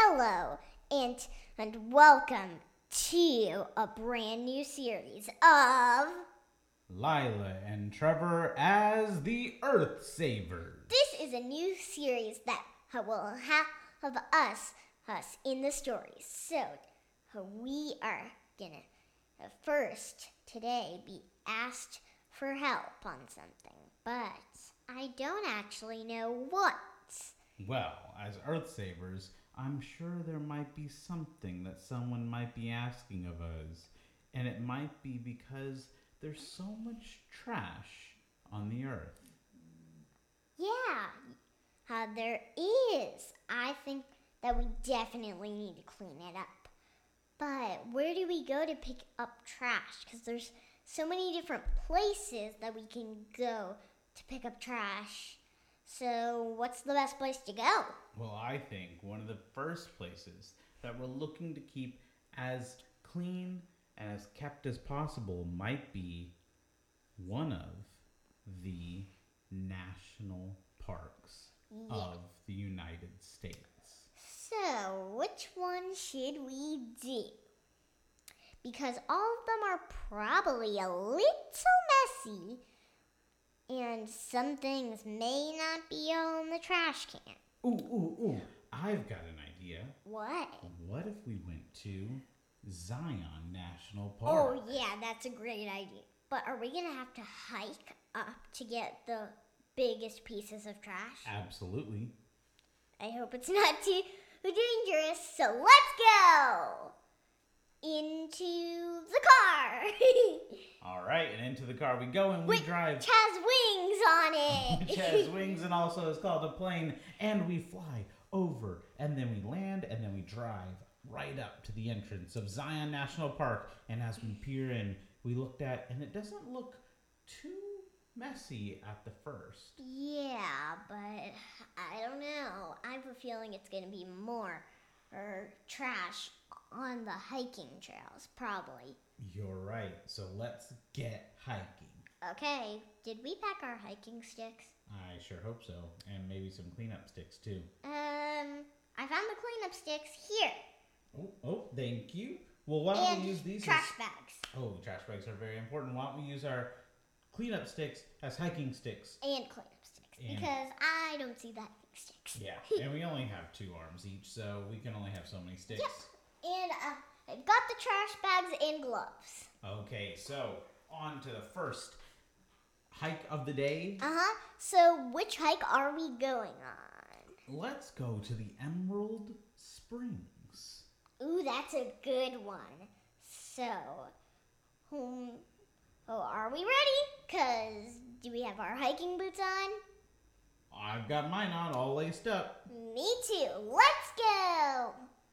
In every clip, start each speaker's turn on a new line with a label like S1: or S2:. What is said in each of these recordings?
S1: Hello, and welcome to a brand new series of
S2: Lila and Trevor as the Earth Savers.
S1: This is a new series that will have us in the stories. So we are gonna first today be asked for help on something, but I don't actually know what.
S2: Well, as Earth Savers, I'm sure there might be something that someone might be asking of us, and it might be because there's so much trash on the Earth.
S1: Yeah, there is. I think that we definitely need to clean it up. But where do we go to pick up trash? Because there's so many different places that we can go to pick up trash. So what's the best place to go?
S2: Well, I think one of the first places that we're looking to keep as clean and as kept as possible might be one of the national parks of the United States.
S1: So which one should we do? Because all of them are probably a little messy, and some things may not be all in the trash can.
S2: Ooh. I've got an idea.
S1: What?
S2: What if we went to Zion National
S1: Oh,
S2: Park?
S1: yeah, that's a great idea. But are we going to have to hike up to get the biggest pieces of trash?
S2: Absolutely.
S1: I hope it's not too dangerous, so let's go! Into the car!
S2: All right, and into the car we go, and we drive.
S1: Which has wings on it!
S2: Which has wings and also is called a plane, and we fly over, and then we land, and then we drive right up to the entrance of Zion National Park. And as we peer in, we looked at, and it doesn't look too messy at the first.
S1: Yeah, but I don't know. I have a feeling it's going to be more trash on the hiking trails, probably.
S2: You're right. So let's get hiking.
S1: Okay, did we pack our hiking sticks?
S2: I sure hope so. And maybe some cleanup sticks too.
S1: I found the cleanup sticks here.
S2: Oh, thank you. Well, why don't we use these
S1: trash bags.
S2: Oh, trash bags are very important. Why don't we use our cleanup sticks as hiking sticks?
S1: And cleanup sticks, because I don't see the hiking sticks.
S2: Yeah, and we only have 2 arms each, so we can only have so many sticks.
S1: Yep. And I got the trash bags and gloves.
S2: Okay, so on to the first hike of the day.
S1: So which hike are we going on?
S2: Let's go to the Emerald Springs.
S1: Ooh, that's a good one. So, are we ready? Because do we have our hiking boots on?
S2: I've got mine on, all laced up.
S1: Me too. Let's go.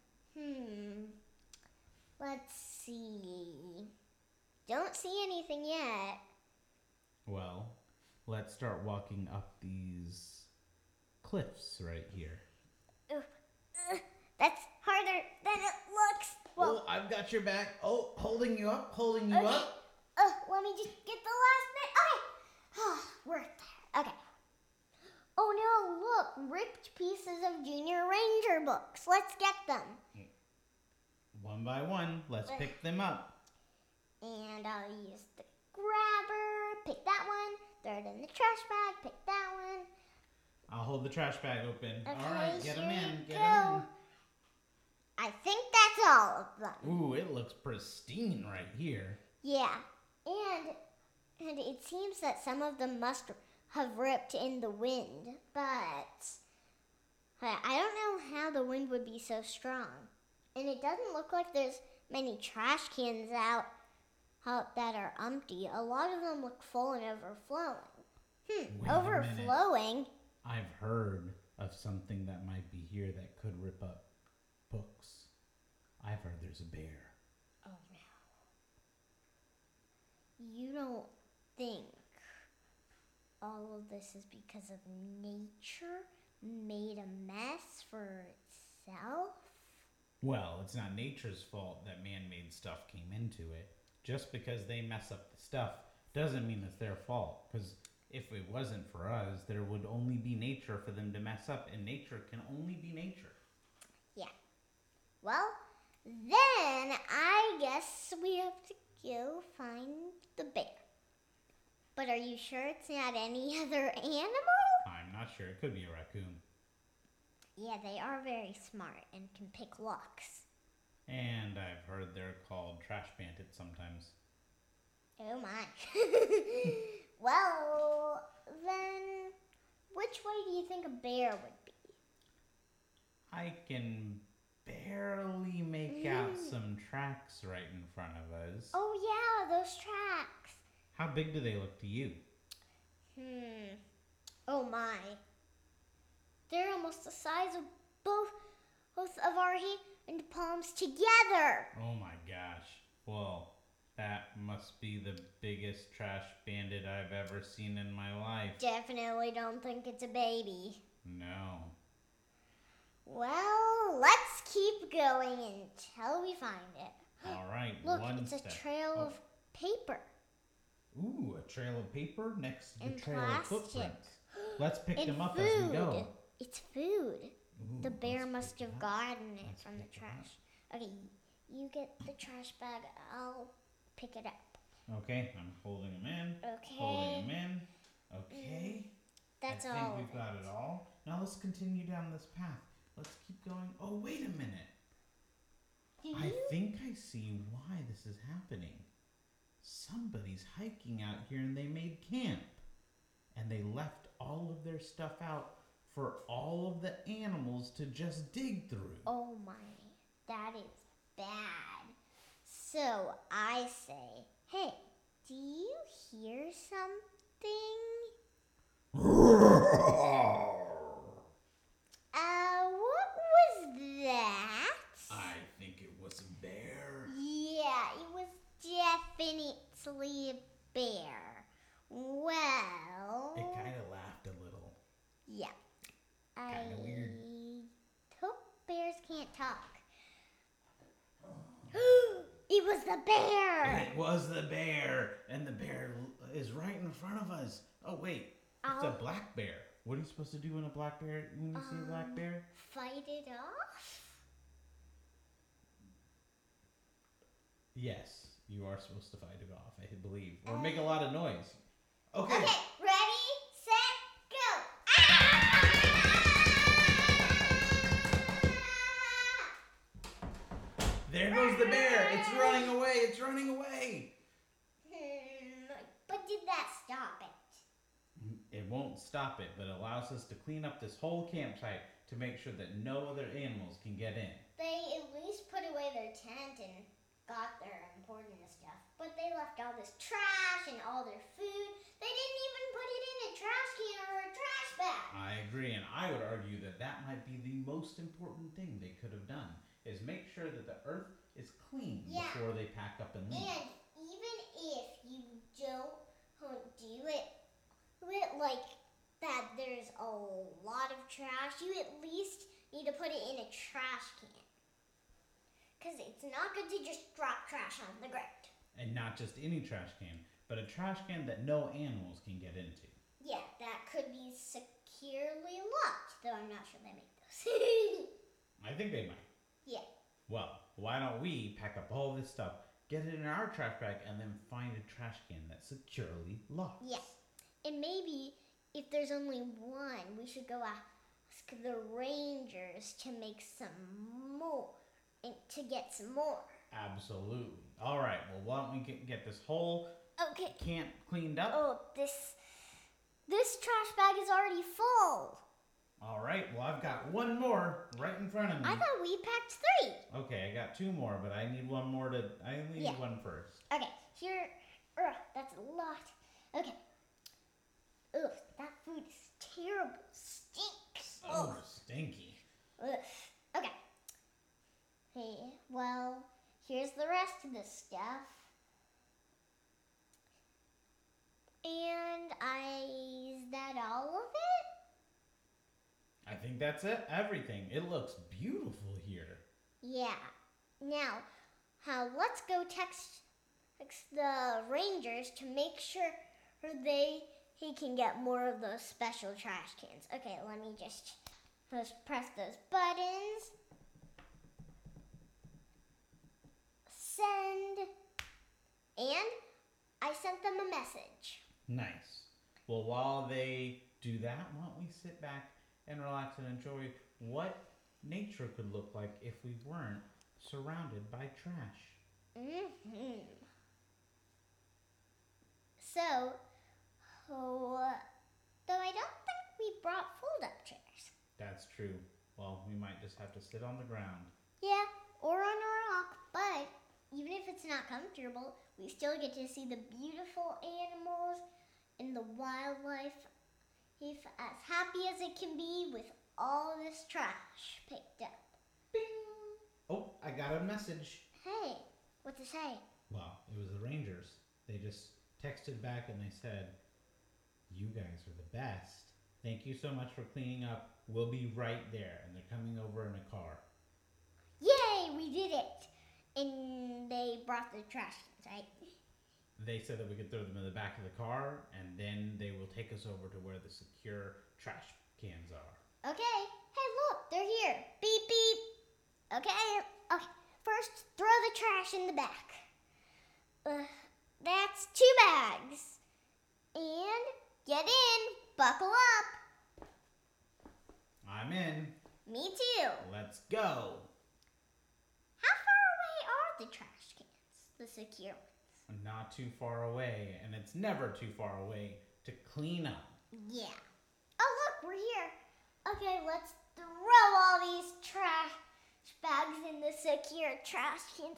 S1: Let's see. Don't see anything yet.
S2: Well, let's start walking up these cliffs right here.
S1: That's harder than it looks.
S2: Well, I've got your back. Oh, holding you up.
S1: Let me just get the last bit. Okay. We're there. Okay. Oh no, look. Ripped pieces of Junior Ranger books. Let's get them.
S2: One by one, let's pick them up.
S1: And I'll use the grabber. Pick that one. Throw it in the trash bag. Pick that one.
S2: I'll hold the trash bag open.
S1: Okay,
S2: all right, get them in. Get
S1: go.
S2: them
S1: I think that's all of them.
S2: in. Ooh, it looks pristine right here.
S1: Yeah, and it seems that some of them must have ripped in the wind, but I don't know how the wind would be so strong. And it doesn't look like there's many trash cans out that are empty. A lot of them look full and overflowing. Overflowing?
S2: I've heard of something that might be here that could rip up books. I've heard there's a bear.
S1: Oh no. You don't think all of this is because of nature made a mess for itself?
S2: Well, it's not nature's fault that man-made stuff came into it. Just because they mess up the stuff doesn't mean it's their fault. Because if it wasn't for us, there would only be nature for them to mess up, and nature can only be nature.
S1: Yeah. Well, then I guess we have to go find the bear. But are you sure it's not any other animal?
S2: I'm not sure. It could be a raccoon.
S1: Yeah, they are very smart and can pick locks.
S2: And I've heard they're called trash bandits sometimes.
S1: Oh my. Well, then, which way do you think a bear would be?
S2: I can barely make out some tracks right in front of us.
S1: Oh yeah, those tracks.
S2: How big do they look to you?
S1: Oh my. They're almost the size of both of our hand palms together.
S2: Oh my gosh. Well, that must be the biggest trash bandit I've ever seen in my life.
S1: Definitely don't think it's a baby.
S2: No.
S1: Well, let's keep going until we find it.
S2: All right,
S1: Look,
S2: one
S1: it's
S2: step.
S1: a trail of paper.
S2: Ooh, a trail of paper next to the
S1: And
S2: trail
S1: plastic.
S2: of footprints. Let's pick
S1: And
S2: them up
S1: food.
S2: as we go.
S1: It's food.
S2: Ooh,
S1: The bear
S2: let's
S1: must
S2: pick
S1: have
S2: it up.
S1: gotten it
S2: Let's
S1: from the
S2: pick it up.
S1: trash. Okay, you get the trash bag. I'll pick it up.
S2: Okay, I'm holding them in. Holding them
S1: Okay,
S2: in. Okay.
S1: that's
S2: I think
S1: all.
S2: we've got it all. Now let's continue down this path. Let's keep going. Oh, wait a minute.
S1: Do
S2: I
S1: you?
S2: think I see why this is happening. Somebody's hiking out here and they made camp. And they left all of their stuff out for all of the animals to just dig through.
S1: Oh my, that is bad. So I say, hey, do you hear something? What was that?
S2: I think it was a bear.
S1: Yeah, it was definitely a bear. Well,
S2: It kind of laughed a little.
S1: yeah.
S2: Kinda weird.
S1: Hope bears can't talk. It was the bear.
S2: It was the bear, and the bear is right in front of us. Oh wait, it's a black bear. What are you supposed to do when a black bear? When you see a black bear?
S1: Fight it off?
S2: Yes, you are supposed to fight it off. I believe, or make a lot of noise. Okay.
S1: Okay, ready, set, go.
S2: There goes the bear. It's running away. It's running away.
S1: But did that stop it?
S2: It won't stop it, but allows us to clean up this whole campsite to make sure that no other animals can get in.
S1: They at least put away their tent and got their important stuff. But they left all this trash and all their food. They didn't even put it in a trash can or a trash bag.
S2: I agree, and I would argue that that might be the most important thing they could have done, is make sure that the earth is clean
S1: Yeah.
S2: before they pack up and leave.
S1: And even if you don't do it like that, there's a lot of trash, you at least need to put it in a trash can. Because it's not good to just drop trash on the ground.
S2: And not just any trash can, but a trash can that no animals can get into.
S1: Yeah, that could be securely locked, though I'm not sure they make those.
S2: I think they might.
S1: Yeah.
S2: Well, why don't we pack up all this stuff, get it in our trash bag, and then find a trash can that's securely locked?
S1: Yeah. And maybe if there's only one, we should go ask the rangers to make some more, and to get some more.
S2: Absolutely. All right, well, why don't we get this whole
S1: Okay.
S2: camp cleaned up?
S1: Oh, this trash bag is already full.
S2: All right, well, I've got one more right in front of me.
S1: I thought we packed 3.
S2: Okay, I got 2 more, but I need one more to. I only need one first.
S1: Okay, here. That's a lot. Okay. Ugh, that food is terrible. Stinks.
S2: Oh, stinky.
S1: Ugh. Okay. Hey, well, here's the rest of the stuff. And is that all of it?
S2: I think that's it. Everything. It looks beautiful here.
S1: Yeah. Now, let's go text the rangers to make sure he can get more of those special trash cans. Okay, let me just press those buttons.
S2: Nice. Well, while they do that, why don't we sit back and relax and enjoy what nature could look like if we weren't surrounded by trash?
S1: Hmm. So, though I don't think we brought fold-up chairs.
S2: That's true. Well, we might just have to sit on the ground.
S1: Yeah, or on a rock, but even if it's not comfortable, we still get to see the beautiful animals and the wildlife as happy as it can be with all this trash picked up.
S2: Bing! Oh, I got a message.
S1: Hey, what's it say?
S2: Well, it was the Rangers. They just texted back and they said, "You guys are the best. Thank you so much for cleaning up. We'll be right there." And they're coming over in a car.
S1: Yay, we did it! And they brought the trash cans, right?
S2: They said that we could throw them in the back of the car, and then they will take us over to where the secure trash cans are.
S1: Okay. Hey, look, they're here. Beep, beep. Okay. First, throw the trash in the back. That's 2 bags. And get in. Buckle up.
S2: I'm in.
S1: Me too.
S2: Let's go.
S1: How far away are the trash cans? The secure ones.
S2: Not too far away, and it's never too far away to clean up.
S1: Yeah. Oh, look, we're here. Okay, let's throw all these trash bags in the secure trash cans.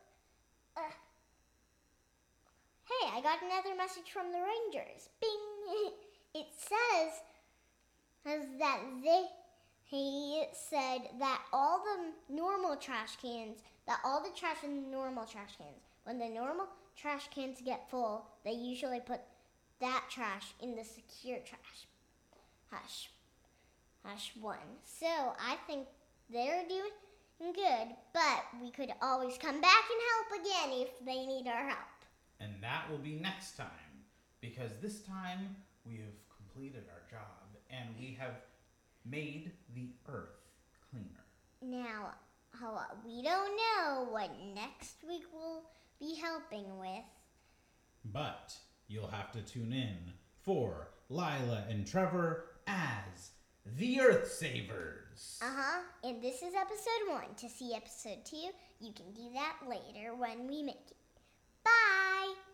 S1: Hey, I got another message from the Rangers. Bing! It says that he said that all the normal trash cans, that all the trash in the normal trash cans, when the normal trash cans get full, they usually put that trash in the secure trash. Hush one. So I think they're doing good, but we could always come back and help again if they need our help.
S2: And that will be next time, because this time we have completed our job and we have made the earth cleaner.
S1: Now, we don't know what next week we'll be helping with.
S2: But you'll have to tune in for Lila and Trevor as the Earth Savers.
S1: And this is episode 1. To see episode 2, you can do that later when we make it. Bye!